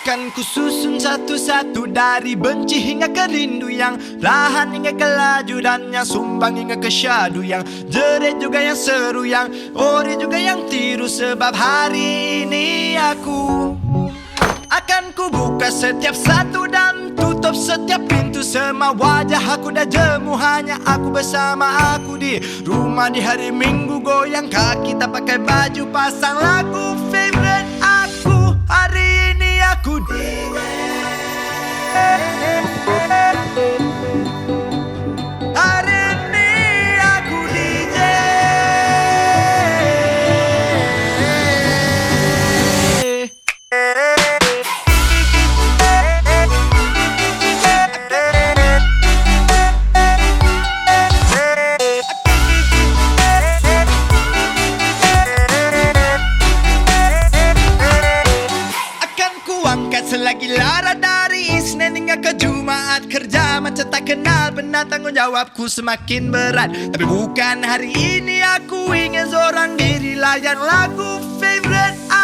Akan ku susun satu-satu dari benci hingga ke rindu, yang lahan hingga ke laju dan yang sumbang hingga ke syadu, yang jerit juga yang seru, yang ori juga yang tiru. Sebab hari ini aku akan ku buka setiap satu dan tutup setiap pintu. Semua wajah aku dah jemu, hanya aku bersama aku di rumah di hari Minggu. Goyang kaki tak pakai baju, pasang lagu favorite aku. Hari ini aku DJ. Hari ini aku DJ. Selagi lara dari Isnin hingga ke Jumaat, kerja macam tak kenal benar, tanggung jawabku semakin berat. Tapi bukan hari ini, aku ingin seorang diri layan lagu favorite